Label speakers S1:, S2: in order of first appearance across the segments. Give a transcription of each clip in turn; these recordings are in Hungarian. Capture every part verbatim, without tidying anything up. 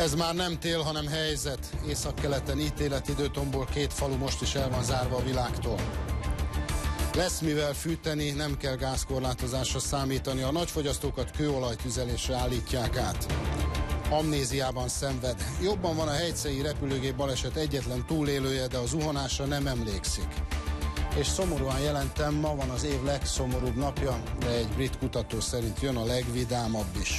S1: Ez már nem tél, hanem helyzet. Északkeleten ítéletidőtomból két falu most is el van zárva a világtól. Lesz mivel fűteni, nem kell gázkorlátozásra számítani. A nagyfogyasztókat kőolajtüzelésre állítják át. Amnéziában szenved. Jobban van a hegyszei repülőgép baleset egyetlen túlélője, de a zuhanásra nem emlékszik. És szomorúan jelentem, ma van az év legszomorúbb napja, de egy brit kutató szerint jön a legvidámabb is.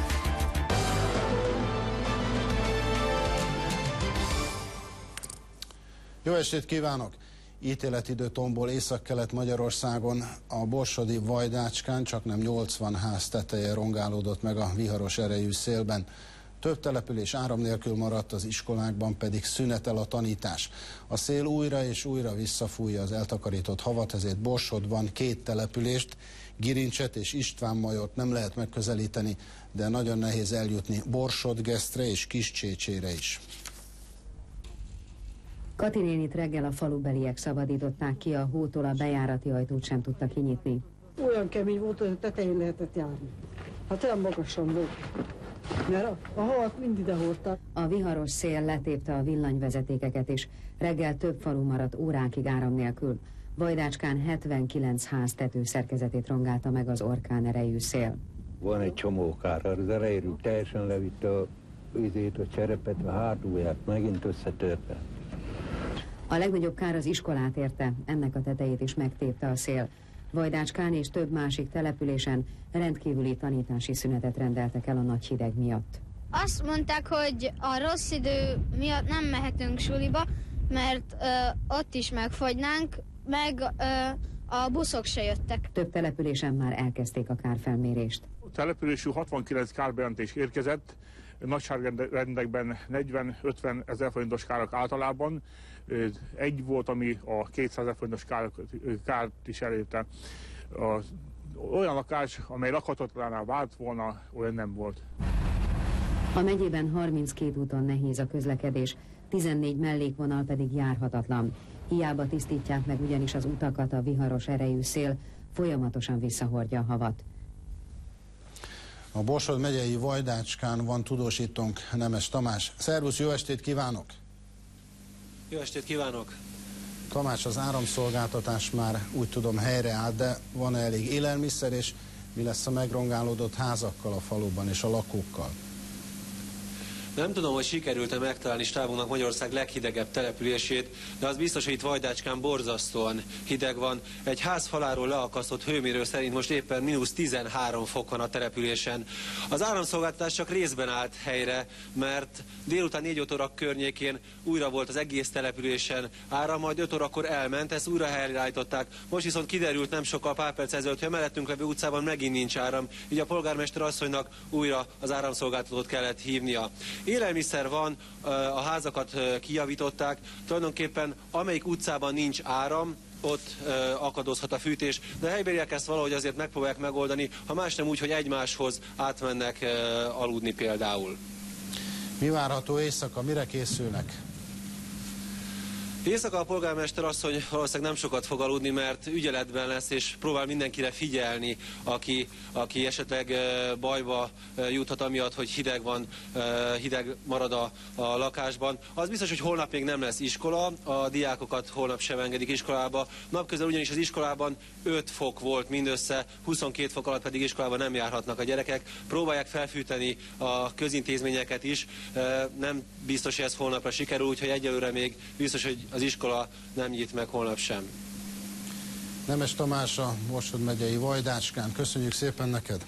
S1: Jó estét kívánok! Ítéletidőtomból északkelet Magyarországon a borsodi Vajdácskán csaknem nyolcvan ház teteje rongálódott meg a viharos erejű szélben. Több település áram nélkül maradt, az iskolákban pedig szünetel a tanítás. A szél újra és újra visszafújja az eltakarított havat, ezért Borsodban két települést, Girincset és Istvánmajort nem lehet megközelíteni, de nagyon nehéz eljutni Borsod-Gesztre és Kiscsécsére is.
S2: Kati nénit reggel a falubeliek szabadították ki, a hótól a bejárati ajtót sem tudta kinyitni.
S3: Olyan kemény volt, hogy a tetején lehetett járni. Hát olyan magasan volt, mert a, a havat mind ide hordták.
S2: A viharos szél letépte a villanyvezetékeket is, reggel több falu maradt órákig áram nélkül. Vajdácskán hetvenkilenc ház tetőszerkezetét rongálta meg az orkán erejű szél.
S4: Van egy csomó kár, az erejű teljesen levitte a vizét, a cserepet, a hátulját, megint összetörte.
S2: A legnagyobb kár az iskolát érte, ennek a tetejét is megtépte a szél. Vajdácskán és több másik településen rendkívüli tanítási szünetet rendeltek el a nagy hideg miatt.
S5: Azt mondták, hogy a rossz idő miatt nem mehetünk suliba, mert ö, ott is megfogynánk, meg ö, a buszok se jöttek.
S2: Több településen már elkezdték a kárfelmérést.
S6: A településű hatvankilenc kárbejelentés érkezett, nagyságrendekben negyven-ötven ezer forintos kárak általában. Egy volt, ami a kétszáz ezer forintos kárt is elérte. Az, olyan lakás, amely lakhatatlaná vált volna, olyan nem volt.
S2: A megyében harminckét úton nehéz a közlekedés, tizennégy mellékvonal pedig járhatatlan. Hiába tisztítják meg ugyanis az utakat, a viharos erejű szél folyamatosan visszahordja a havat.
S1: A Borsod megyei Vajdácskán van tudósítónk, Nemes Tamás. Szervusz, jó estét kívánok!
S7: Jó estét kívánok!
S1: Tamás, az áramszolgáltatás már úgy tudom helyreállt, de van-e elég élelmiszer, és mi lesz a megrongálódott házakkal a faluban és a lakókkal?
S7: Nem tudom, hogy sikerült-e megtalálni stábunknak Magyarország leghidegebb települését, de az biztos, hogy itt Vajdácskán borzasztóan hideg van. Egy ház faláról leakasztott hőmérő szerint most éppen mínusz tizenhárom fok van a településen. Az áramszolgáltatás csak részben állt helyre, mert délután négy óra környékén újra volt az egész településen áram, majd öt órakor elment, ezt újra helyreállították. Most viszont kiderült nem sokkal pár perc ezelőtt, hogy a mellettünk levő utcában megint nincs áram, így a polgármester asszonynak újra az áramszolgáltatót kellett hívnia. Élelmiszer van, a házakat kijavították, tulajdonképpen amelyik utcában nincs áram, ott akadozhat a fűtés, de a helybériek ezt valahogy azért megpróbálják megoldani, ha más nem úgy, hogy egymáshoz átmennek aludni például.
S1: Mi várható éjszaka, mire készülnek?
S7: Éjszaka a polgármester asszony valószínűleg nem sokat fog aludni, mert ügyeletben lesz, és próbál mindenkire figyelni, aki, aki esetleg bajba juthat amiatt, hogy hideg van, hideg marad a, a lakásban. Az biztos, hogy holnap még nem lesz iskola, a diákokat holnap sem engedik iskolába. Napközben ugyanis az iskolában öt fok volt mindössze, huszonkét fok alatt pedig iskolában nem járhatnak a gyerekek. Próbálják felfűteni a közintézményeket is, nem biztos, hogy ez holnapra sikerül, úgyhogy egyelőre még biztos, hogy az iskola nem nyit meg holnap sem.
S1: Nemes Tamás, a Borsod megyei Vajdácskán. Köszönjük szépen neked!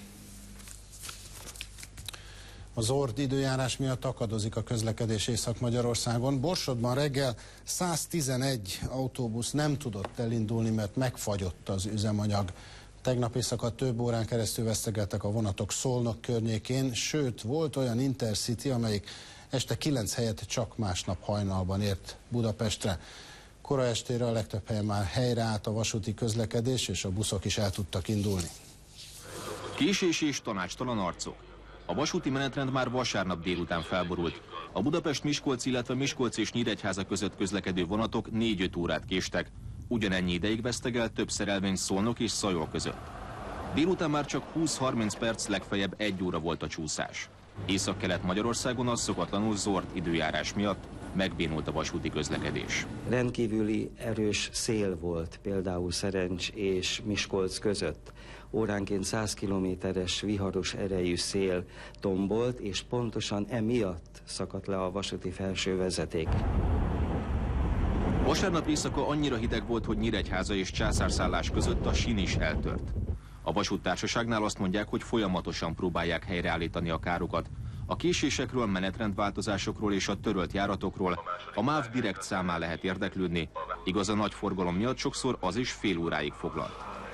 S1: A zord időjárás miatt akadozik a közlekedés Észak-Magyarországon. Borsodban reggel száztizenegy autóbusz nem tudott elindulni, mert megfagyott az üzemanyag. Tegnap éjszaka több órán keresztül vesztegeltek a vonatok Szolnok környékén, sőt volt olyan Intercity, amelyik este kilenc helyett csak másnap hajnalban ért Budapestre. Kora estére a legtöbb helyen már helyreállt a vasúti közlekedés, és a buszok is el tudtak indulni.
S8: Késés és tanácstalan arcok. A vasúti menetrend már vasárnap délután felborult. A Budapest-Miskolc, illetve Miskolc és Nyíregyháza között közlekedő vonatok négy-öt órát késtek. Ugyanennyi ideig vesztegelt több szerelvény Szolnok és Szajol között. Délután már csak húsz-harminc perc, legfeljebb egy óra volt a csúszás. Észak-kelet Magyarországon a szokatlanul zord időjárás miatt megbénult a vasúti közlekedés.
S9: Rendkívüli erős szél volt például Szerencs és Miskolc között. Óránként száz kilométeres viharos erejű szél tombolt, és pontosan emiatt szakadt le a vasúti felsővezeték.
S8: Vasárnap éjszaka annyira hideg volt, hogy Nyíregyháza és Császárszállás között a sín is eltört. A vasúttársaságnál azt mondják, hogy folyamatosan próbálják helyreállítani a károkat. A késésekről, menetrendváltozásokról és a törölt járatokról a MÁV direkt számán lehet érdeklődni, igaz, a nagy forgalom miatt sokszor az is fél óráig foglalt.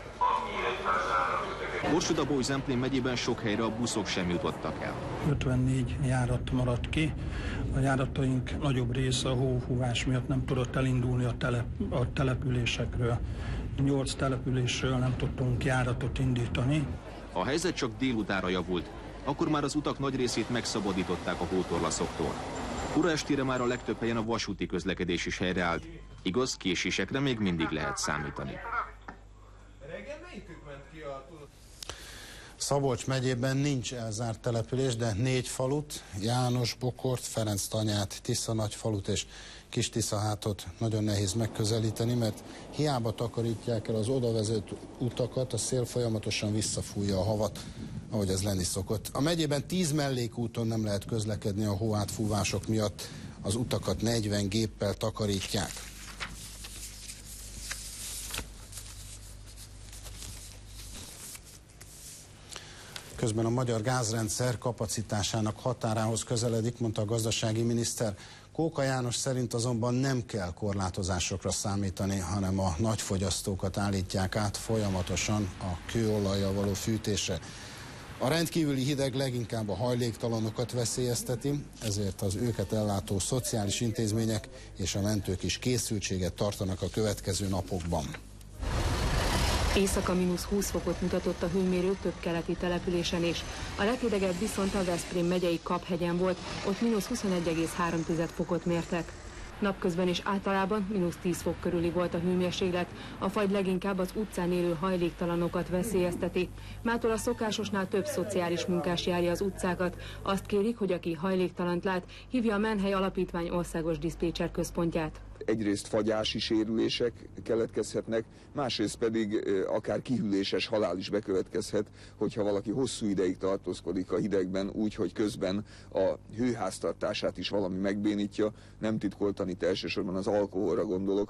S8: Borsod-Abaúj-Zemplén megyében sok helyre a buszok sem jutottak el.
S10: ötvennégy járat maradt ki. A járataink nagyobb része a hófúvás miatt nem tudott elindulni a, telep, a településekről. Nyolc településről nem tudtunk járatot indítani.
S8: A helyzet csak délutánra javult, akkor már az utak nagy részét megszabadították a hótorlaszoktól. Ura estére már a legtöbb helyen a vasúti közlekedés is helyreállt. Igaz, késésekre még mindig lehet számítani.
S1: Szabolcs megyében nincs elzárt település, de négy falut, János Bokort, Ferenctanyát, Tisza-Nagyfalut és Kis-Tiszahátot nagyon nehéz megközelíteni, mert hiába takarítják el az odavezető utakat, a szél folyamatosan visszafújja a havat, ahogy ez lenni szokott. A megyében tíz mellékúton nem lehet közlekedni a hóátfúvások miatt, az utakat negyven géppel takarítják. Közben a magyar gázrendszer kapacitásának határához közeledik, mondta a gazdasági miniszter. Kóka János szerint azonban nem kell korlátozásokra számítani, hanem a nagyfogyasztókat állítják át folyamatosan a kőolajjal való fűtésre. A rendkívüli hideg leginkább a hajléktalanokat veszélyezteti, ezért az őket ellátó szociális intézmények és a mentők is készültséget tartanak a következő napokban.
S11: Éjszaka mínusz húsz fokot mutatott a hőmérő több keleti településen is. A leghidegebb viszont a Veszprém megyei Kaphegyen volt, ott mínusz huszonegy egész három fokot mértek. Napközben is általában mínusz tíz fok körüli volt a hőmérséklet, a fagy leginkább az utcán élő hajléktalanokat veszélyezteti. Mától a szokásosnál több szociális munkás járja az utcákat. Azt kérik, hogy aki hajléktalant lát, hívja a Menhely Alapítvány országos diszpécser központját.
S12: Egyrészt fagyási sérülések keletkezhetnek, másrészt pedig akár kihűléses halál is bekövetkezhet, hogyha valaki hosszú ideig tartózkodik a hidegben, úgy, hogy közben a hőháztartását is valami megbénítja. Nem titkoltan, itt elsősorban az alkoholra gondolok.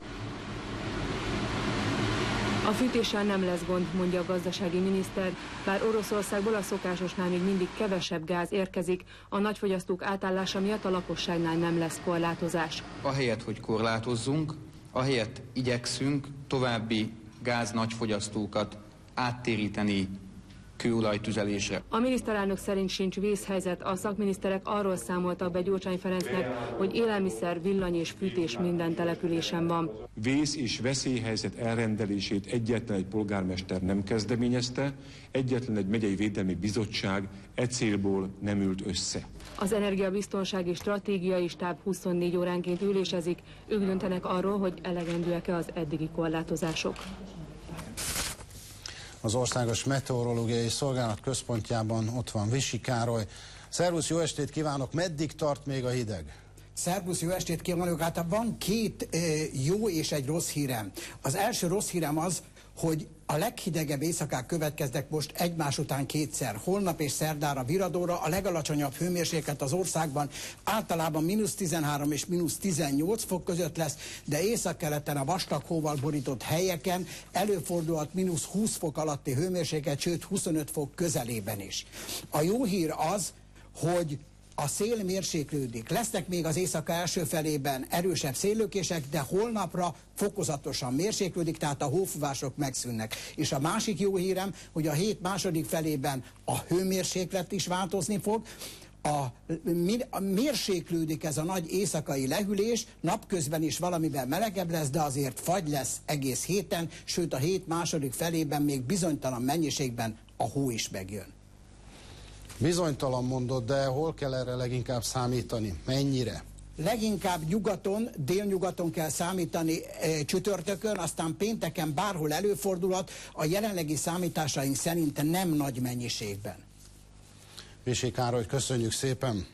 S11: A fűtéssel nem lesz gond, mondja a gazdasági miniszter, bár Oroszországból a szokásosnál még mindig kevesebb gáz érkezik, a nagyfogyasztók átállása miatt a lakosságnál nem lesz korlátozás.
S13: Ahelyett, hogy korlátozzunk, ahelyett igyekszünk további gáz nagyfogyasztókat áttéríteni kőolajtüzelésre.
S11: A miniszterelnök szerint sincs vészhelyzet, a szakminiszterek arról számoltak be Gyurcsány Ferencnek, hogy élelmiszer, villany és fűtés minden településen van.
S14: Vész és veszélyhelyzet elrendelését egyetlen egy polgármester nem kezdeményezte, egyetlen egy megyei védelmi bizottság e célból nem ült össze.
S11: Az energiabiztonsági stratégiai stáb huszonnégy óránként ülésezik, ők döntenek arról, hogy elegendőek-e az eddigi korlátozások.
S1: Az Országos Meteorológiai Szolgálat központjában ott van Visi Károly. Szervusz, jó estét kívánok! Meddig tart még a hideg?
S15: Szervusz, jó estét kívánok! Hát van két e, jó és egy rossz hírem. Az első rossz hírem az, hogy a leghidegebb éjszakák következnek most egymás után kétszer. Holnap és szerdára, Viradóra a legalacsonyabb hőmérséklet az országban általában mínusz tizenhárom és mínusz tizennyolc fok között lesz, de északkeleten a vastag hóval borított helyeken előfordulhat mínusz húsz fok alatti hőmérséklet, sőt huszonöt fok közelében is. A jó hír az, hogy a szél mérséklődik. Lesznek még az éjszaka első felében erősebb széllökések, de holnapra fokozatosan mérséklődik, tehát a hófúvások megszűnnek. És a másik jó hírem, hogy a hét második felében a hőmérséklet is változni fog. A, a mérséklődik ez a nagy éjszakai lehűlés, napközben is valamivel melegebb lesz, de azért fagy lesz egész héten, sőt a hét második felében még bizonytalan mennyiségben a hó is megjön.
S1: Bizonytalan mondod, de hol kell erre leginkább számítani? Mennyire?
S15: Leginkább nyugaton, délnyugaton kell számítani e, csütörtökön, aztán pénteken bárhol előfordulhat, a jelenlegi számításaink szerint nem nagy mennyiségben.
S1: Visi Károly, köszönjük szépen!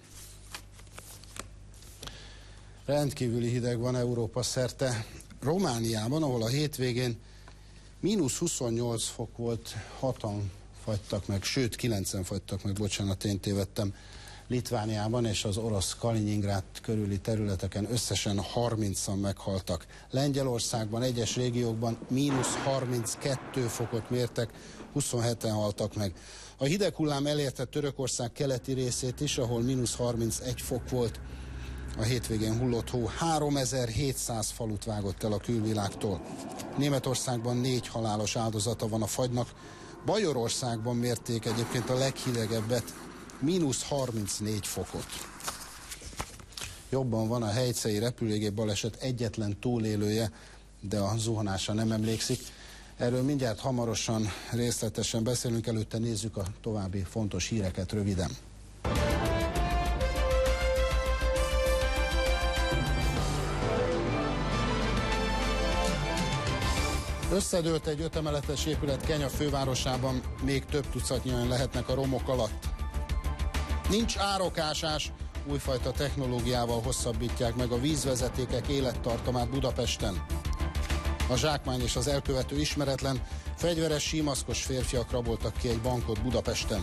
S1: Rendkívüli hideg van Európa szerte. Romániában, ahol a hétvégén mínusz huszonnyolc fok volt, hatan fagytak meg, sőt kilencen fagytak meg, bocsánat, én tévedtem. Litvániában és az orosz Kaliningrád körüli területeken összesen harmincan meghaltak. Lengyelországban egyes régiókban mínusz harminckettő fokot mértek, huszonheten haltak meg. A hideg hullám elérte Törökország keleti részét is, ahol mínusz harmincegy fok volt. A hétvégén hullott hó háromezer-hétszáz falut vágott el a külvilágtól. Németországban négy halálos áldozata van a fagynak. Bajorországban mérték egyébként a leghidegebbet, mínusz harmincnégy fokot. Jobban van a helycei repülőgép baleset egyetlen túlélője, de a zuhanásra nem emlékszik. Erről mindjárt hamarosan részletesen beszélünk, előtte nézzük a további fontos híreket röviden. Összedőlt egy ötemeletes épület Kenya fővárosában, még több tucatnyian lehetnek a romok alatt. Nincs árokásás, újfajta technológiával hosszabbítják meg a vízvezetékek élettartamát Budapesten. A zsákmány és az elkövető ismeretlen, fegyveres símaszkos férfiak raboltak ki egy bankot Budapesten.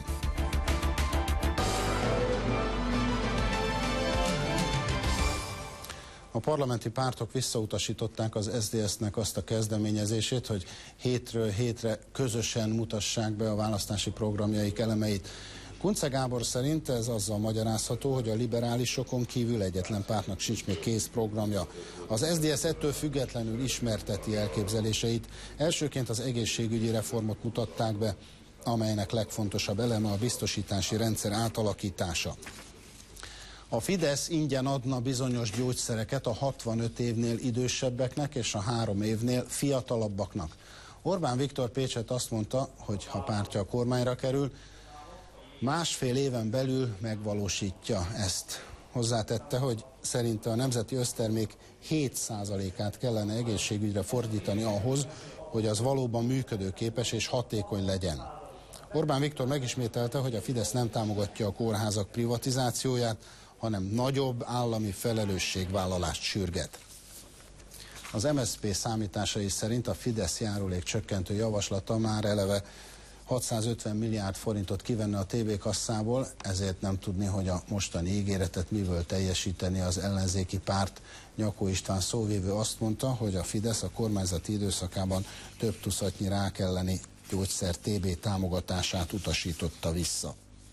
S1: A parlamenti pártok visszautasították az es zé dé es-nek azt a kezdeményezését, hogy hétről hétre közösen mutassák be a választási programjaik elemeit. Kunce Gábor szerint ez azzal magyarázható, hogy a liberálisokon kívül egyetlen pártnak sincs még kész programja. Az es zé dé es ettől függetlenül ismerteti elképzeléseit. Elsőként az egészségügyi reformot mutatták be, amelynek legfontosabb eleme a biztosítási rendszer átalakítása. A Fidesz ingyen adna bizonyos gyógyszereket a hatvanöt évnél idősebbeknek és a három évnél fiatalabbaknak. Orbán Viktor Pécset azt mondta, hogy ha pártja a kormányra kerül, másfél éven belül megvalósítja ezt. Hozzátette, hogy szerinte a nemzeti össztermék hét százalékát kellene egészségügyre fordítani ahhoz, hogy az valóban működőképes és hatékony legyen. Orbán Viktor megismételte, hogy a Fidesz nem támogatja a kórházak privatizációját, hanem nagyobb állami felelősségvállalást sürget. Az em es zé pé számításai szerint a Fidesz járulék csökkentő javaslata már eleve hatszázötven milliárd forintot kivenne a té vé kasszából, ezért nem tudni, hogy a mostani ígéretet miből teljesíteni az ellenzéki párt. Nyakó István szóvivő azt mondta, hogy a Fidesz a kormányzati időszakában több tucatnyi rák elleni gyógyszer té bé támogatását utasította vissza.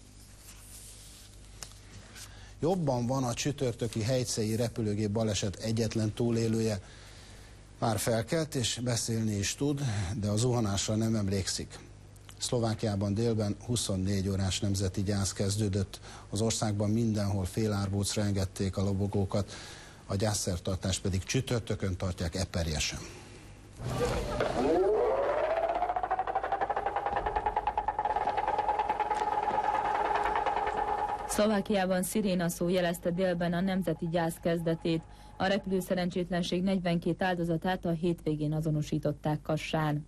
S1: Jobban van a csütörtöki helycei repülőgép baleset egyetlen túlélője. Már felkelt és beszélni is tud, de a zuhanásra nem emlékszik. Szlovákiában délben huszonnégy órás nemzeti gyász kezdődött. Az országban mindenhol félárbócra engedték a lobogókat, a gyászszertartást pedig csütörtökön tartják Eperjesen.
S16: Szlovákiában sziréna szó jelezte délben a nemzeti gyász kezdetét. A repülőszerencsétlenség negyvenkét áldozatát a hétvégén azonosították Kassán.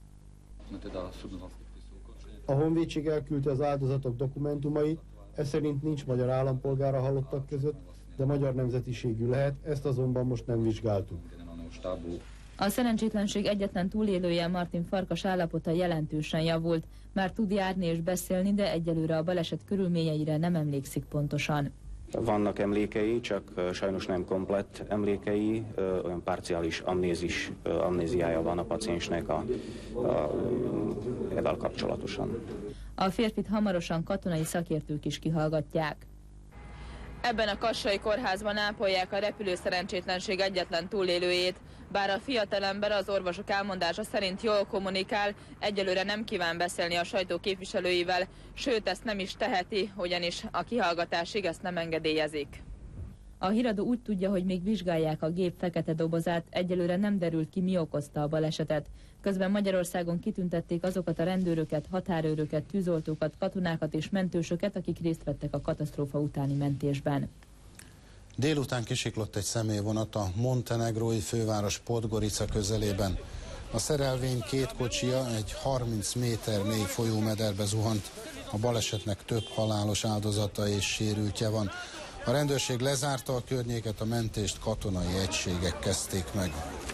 S17: A honvédség elküldte az áldozatok dokumentumait, ez szerint nincs magyar állampolgár a halottak között, de magyar nemzetiségű lehet, ezt azonban most nem vizsgáltuk.
S16: A szerencsétlenség egyetlen túlélője, Martin Farkas állapota jelentősen javult. Már tud járni és beszélni, de egyelőre a baleset körülményeire nem emlékszik pontosan.
S18: Vannak emlékei, csak sajnos nem komplett emlékei, olyan parciális amnézis, amnéziája van a paciensnek a, a, ezzel kapcsolatosan.
S16: A férfit hamarosan katonai szakértők is kihallgatják. Ebben a kassai kórházban ápolják a repülőszerencsétlenség egyetlen túlélőjét. Bár a fiatalember az orvosok elmondása szerint jól kommunikál, egyelőre nem kíván beszélni a sajtó képviselőivel, sőt ezt nem is teheti, ugyanis a kihallgatásig ezt nem engedélyezik. A híradó úgy tudja, hogy még vizsgálják a gép fekete dobozát, egyelőre nem derült ki, mi okozta a balesetet. Közben Magyarországon kitüntették azokat a rendőröket, határőröket, tűzoltókat, katonákat és mentősöket, akik részt vettek a katasztrófa utáni mentésben.
S1: Délután kisiklott egy személyvonat a montenegrói főváros Podgorica közelében. A szerelvény két kocsija egy harminc méter mély folyómederbe zuhant. A balesetnek több halálos áldozata és sérültje van. A rendőrség lezárta a környéket, a mentést katonai egységek kezdték meg.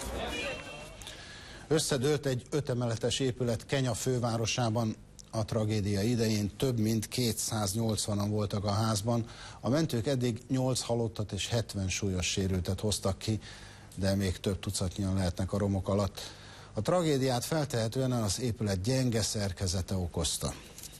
S1: Összedőlt egy ötemeletes épület Kenya fővárosában. A tragédia idején több mint kétszáznyolcvanan voltak a házban. A mentők eddig nyolc halottat és hetven súlyos sérültet hoztak ki, de még több tucatnyian lehetnek a romok alatt. A tragédiát feltehetően az épület gyenge szerkezete okozta.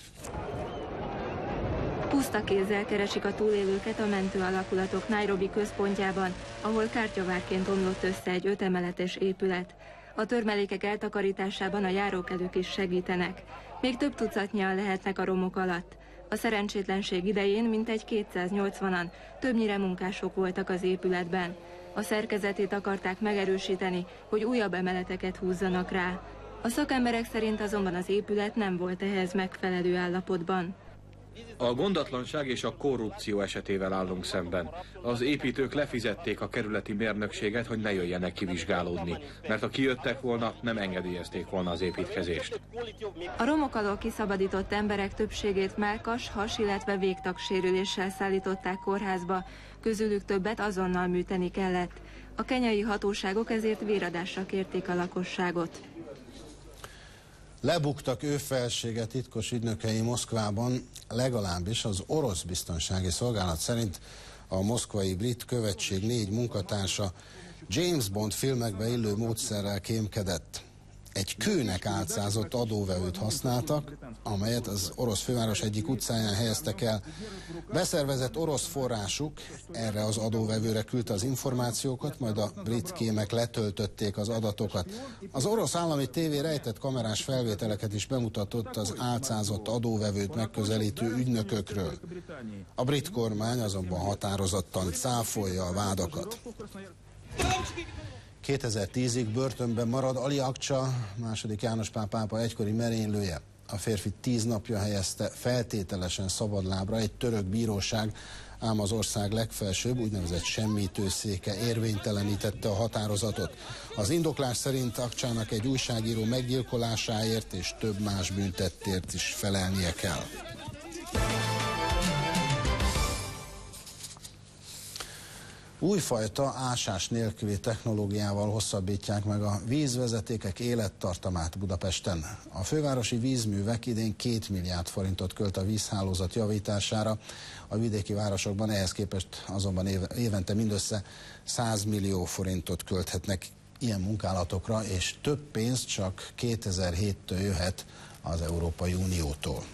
S19: Puszta kézzel keresik a túlélőket a mentő alakulatok Nairobi központjában, ahol kártyavárként omlott össze egy ötemeletes épület. A törmelékek eltakarításában a járókelők is segítenek. Még több tucatnyian lehetnek a romok alatt. A szerencsétlenség idején mintegy kétszáznyolcvanan, többnyire munkások voltak az épületben. A szerkezetét akarták megerősíteni, hogy újabb emeleteket húzzanak rá. A szakemberek szerint azonban az épület nem volt ehhez megfelelő állapotban.
S20: A gondatlanság és a korrupció esetével állunk szemben. Az építők lefizették a kerületi mérnökséget, hogy ne jöjjenek kivizsgálódni, mert ha kijöttek volna, nem engedélyezték volna az építkezést.
S19: A romok alól kiszabadított emberek többségét mellkas, has, illetve végtagsérüléssel szállították kórházba, közülük többet azonnal műteni kellett. A kenyai hatóságok ezért véradásra kérték a lakosságot.
S1: Lebuktak ő felsége titkos ügynökei Moszkvában, legalábbis az orosz biztonsági szolgálat szerint a moszkvai brit követség négy munkatársa James Bond filmekbe illő módszerrel kémkedett. Egy kőnek álcázott adóvevőt használtak, amelyet az orosz főváros egyik utcáján helyeztek el. Beszervezett orosz forrásuk erre az adóvevőre küldte az információkat, majd a brit kémek letöltötték az adatokat. Az orosz állami tévé rejtett kamerás felvételeket is bemutatott az álcázott adóvevőt megközelítő ügynökökről. A brit kormány azonban határozottan cáfolja a vádakat. kétezer-tízig börtönben marad Ali Akcsa, második János Pál pápa egykori merénylője. A férfi tíz napja helyezte feltételesen szabadlábra egy török bíróság, ám az ország legfelsőbb úgynevezett semmitőszéke érvénytelenítette a határozatot. Az indoklás szerint Akcsának egy újságíró meggyilkolásáért és több más büntettért is felelnie kell. Újfajta ásás nélküli technológiával hosszabbítják meg a vízvezetékek élettartamát Budapesten. A fővárosi vízművek idén két milliárd forintot költ a vízhálózat javítására, a vidéki városokban ehhez képest azonban évente mindössze száz millió forintot költhetnek ilyen munkálatokra, és több pénz csak kétezer-héttől jöhet az Európai Uniótól.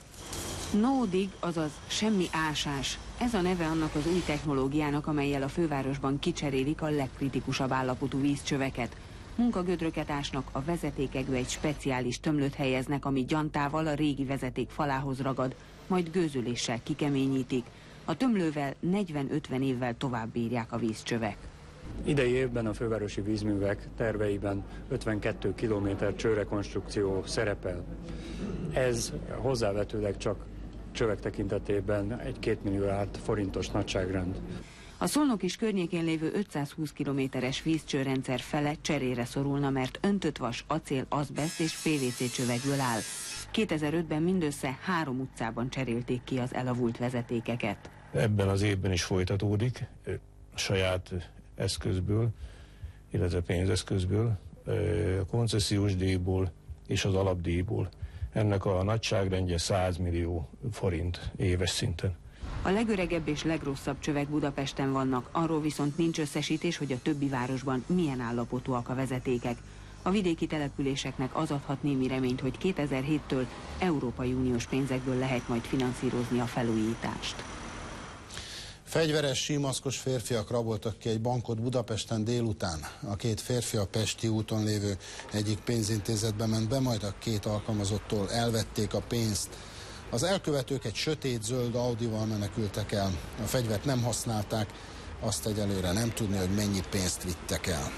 S2: No dig, azaz semmi ásás. Ez a neve annak az új technológiának, amellyel a fővárosban kicserélik a legkritikusabb állapotú vízcsöveket. Munkagödröket ásnak, a vezetékekbe egy speciális tömlőt helyeznek, ami gyantával a régi vezeték falához ragad, majd gőzöléssel kikeményítik. A tömlővel negyven-ötven évvel tovább bírják a vízcsövek.
S21: Idei évben a fővárosi vízművek terveiben ötvenkét kilométer csőrekonstrukció szerepel. Ez hozzávetőleg csak csövek tekintetében egy két milliárd forintos nagyságrend.
S2: A Szolnok és környékén lévő ötszázhúsz kilométeres vízcsőrendszer fele cserére szorulna, mert öntött vas, acél, azbeszt és pé vé cé csövekből áll. kétezer-ötben mindössze három utcában cserélték ki az elavult vezetékeket.
S22: Ebben az évben is folytatódik a saját eszközből, illetve pénzeszközből, a koncesziós díjból és az alapdíjból. Ennek a nagyságrendje száz millió forint éves szinten.
S2: A legöregebb és legrosszabb csövek Budapesten vannak, arról viszont nincs összesítés, hogy a többi városban milyen állapotúak a vezetékek. A vidéki településeknek az adhat némi reményt, hogy kétezer-héttől Európai Uniós pénzekből lehet majd finanszírozni a felújítást.
S1: Fegyveres, símaszkos férfiak raboltak ki egy bankot Budapesten délután. A két férfi a Pesti úton lévő egyik pénzintézetbe ment be, majd a két alkalmazottól elvették a pénzt. Az elkövetők egy sötét-zöld Audival menekültek el. A fegyvert nem használták, azt egyelőre nem tudni, hogy mennyi pénzt vittek el.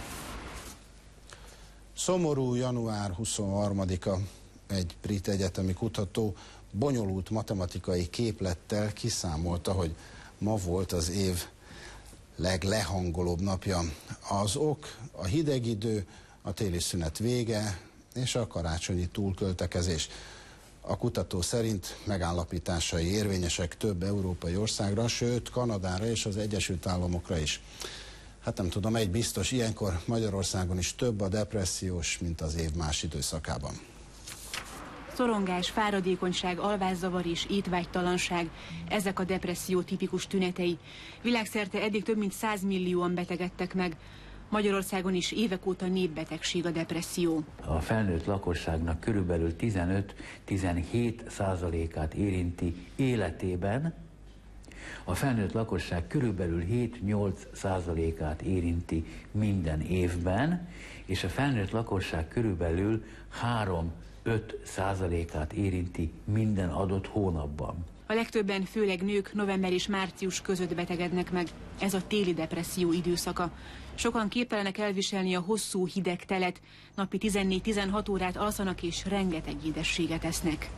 S1: Szomorú január huszonharmadika. Egy brit egyetemi kutató bonyolult matematikai képlettel kiszámolta, hogy ma volt az év leglehangolóbb napja. Az ok a hideg idő, a téli szünet vége és a karácsonyi túlköltekezés. A kutató szerint megállapításai érvényesek több európai országra, sőt Kanadára és az Egyesült Államokra is. Hát nem tudom, egy biztos, ilyenkor Magyarországon is több a depressziós, mint az év más időszakában.
S3: Szorongás, fáradékonyság, alvászavar és étvágytalanság, ezek a depresszió tipikus tünetei. Világszerte eddig több mint száz millióan betegedtek meg. Magyarországon is évek óta népbetegség a depresszió.
S4: A felnőtt lakosságnak körülbelül tizenöt-tizenhét százalékát érinti életében, a felnőtt lakosság körülbelül hét-nyolc százalékát érinti minden évben, és a felnőtt lakosság körülbelül három-öt százalékát érinti minden adott hónapban.
S3: A legtöbben, főleg nők, november és március között betegednek meg. Ez a téli depresszió időszaka. Sokan képtelenek elviselni a hosszú, hideg telet, napi tizennégy-tizenhat órát alszanak és rengeteg édességet esznek.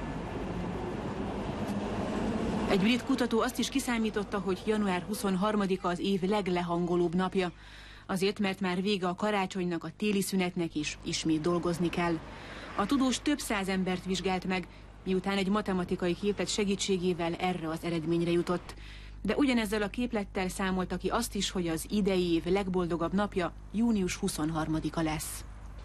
S3: Egy brit kutató azt is kiszámította, hogy január huszonharmadika az év leglehangolóbb napja. Azért, mert már vége a karácsonynak, a téli szünetnek is ismét dolgozni kell. A tudós több száz embert vizsgált meg, miután egy matematikai képlet segítségével erre az eredményre jutott. De ugyanezzel a képlettel számolta ki azt is, hogy az idei év legboldogabb napja június huszonharmadika lesz.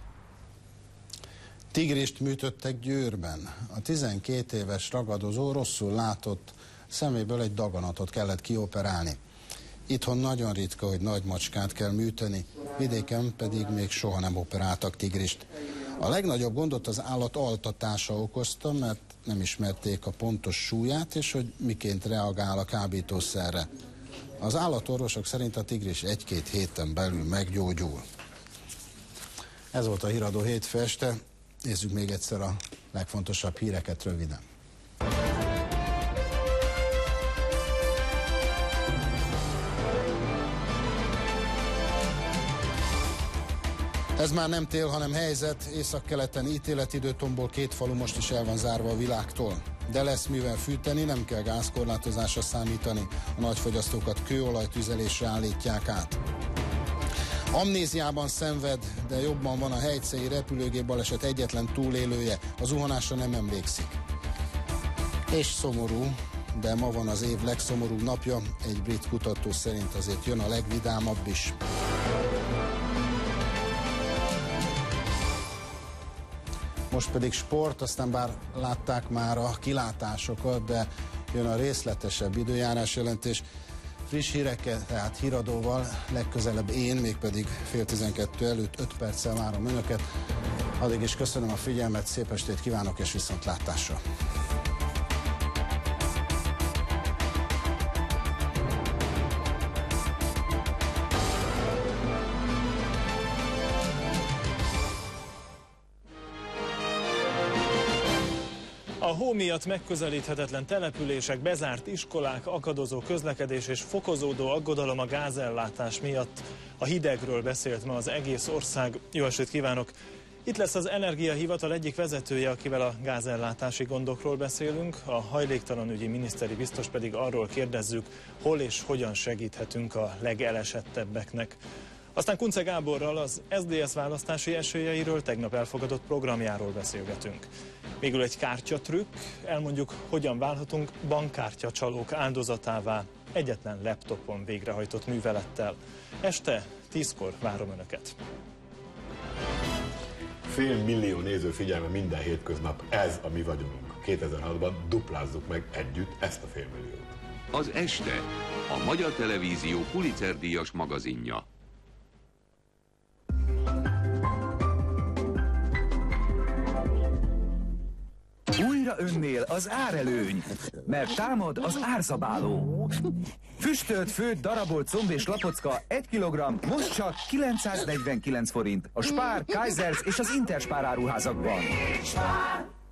S1: Tigrist műtöttek Győrben. A tizenkét éves ragadozó rosszul látott, szeméből egy daganatot kellett kioperálni. Itthon nagyon ritka, hogy nagy macskát kell műteni, vidéken pedig még soha nem operáltak tigrist. A legnagyobb gondot az állat altatása okozta, mert nem ismerték a pontos súlyát, és hogy miként reagál a kábítószerre. Az állatorvosok szerint a tigris egy-két héten belül meggyógyul. Ez volt a Híradó hétfő este. Nézzük még egyszer a legfontosabb híreket röviden. Ez már nem tél, hanem helyzet. Északkeleten ítéletidőtomból két falu most is el van zárva a világtól. De lesz mivel fűteni, nem kell gázkorlátozásra számítani. A nagyfogyasztókat kőolajtüzelésre állítják át. Amnéziában szenved, de jobban van a hegyszei repülőgép baleset egyetlen túlélője. A zuhanásra nem emlékszik. És szomorú, de ma van az év legszomorúbb napja. Egy brit kutató szerint azért jön a legvidámabb is. Most pedig sport, aztán bár látták már a kilátásokat, de jön a részletesebb időjárás jelentés. Friss híreket, tehát Híradóval legközelebb én, mégpedig fél tizenkettő előtt öt perccel várom önöket. Addig is köszönöm a figyelmet, szép estét kívánok és viszontlátásra!
S23: A hó miatt megközelíthetetlen települések, bezárt iskolák, akadozó közlekedés és fokozódó aggodalom a gázellátás miatt. A hidegről beszélt ma az egész ország. Jó estét kívánok! Itt lesz az Energiahivatal egyik vezetője, akivel a gázellátási gondokról beszélünk, a hajléktalanügyi miniszteri biztos pedig arról kérdezzük, hol és hogyan segíthetünk a legelesettebbeknek. Aztán Kunce Gáborral az es zé dé es választási esélyeiről, tegnap elfogadott programjáról beszélgetünk. Végül egy kártyatrükk, elmondjuk, hogyan válhatunk bankkártyacsalók áldozatává egyetlen laptopon végrehajtott művelettel. Este tízkor várom Önöket.
S24: Fél millió néző figyelme minden hétköznap, ez a mi vagyonunk. kétezer-hatban duplázzuk meg együtt ezt a félmilliót.
S25: Az Este, a Magyar Televízió Pulitzer-díjas magazinja.
S26: Újra önnél az árelőny, mert támad az árzabáló. Füstölt, főtt, darabolt comb és lapocka egy kilogramm, most csak kilencszáznegyvenkilenc forint. A Spár, Kaisers és az Interspár áruházakban. Spár!